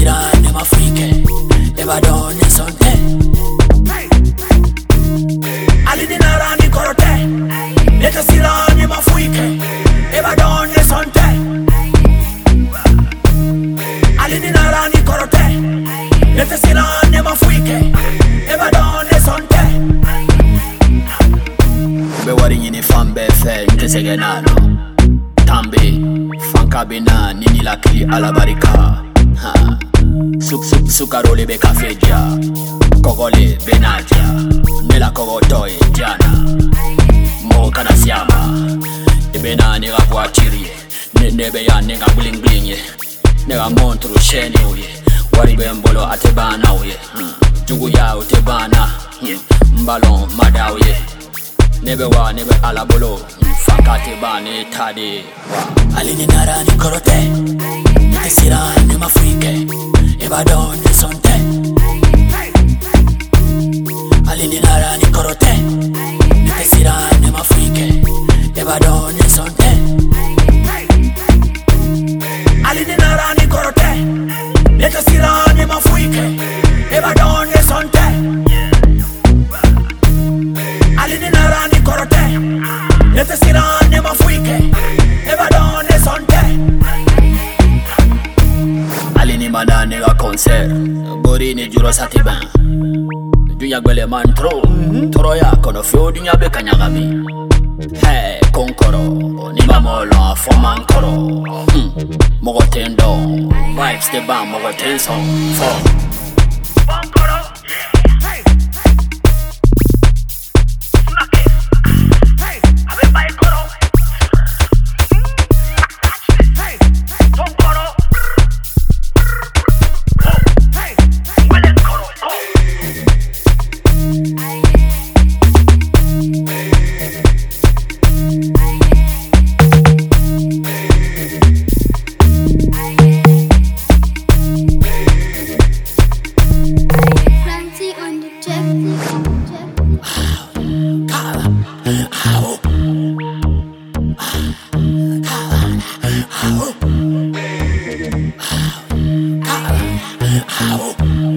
sirane mafrike eba donne sonte alini narani korote nete sirane mafrike eba donne sonte alini narani korote nete sirane mafrike eba donne sonte be wari nyini fambe fe nte segenano tambi fankabina nini lakli alabarika sukarole be kafeja kogole benaja nela kogotoy diana mo kana siama ebena ni voiture nebe ya nega bling bling ye nega montru sheni uye wari be mbolo atebana uye jugu ya utebana mbalon madawe nebe wa nebe alabolo fakate bane tade alini narani korote nite sirane mafrike eba donne sonte alini narani korote nite sirane mafrike eba donne sonte alini narani korote nite sirane mafrike eba donne sonte alini narani korote nete sirane mafrike eba donne sonte alini manane ga concert borini juro satiban dunya gbele man tro ya kono fio dunya be kanyagami hey konkoro ni mamolo fo mankoro mogo tendo vibes de bam mogo tenso fo konkoro hey sunake hey ave bai koro hey konkoro hey wele koro How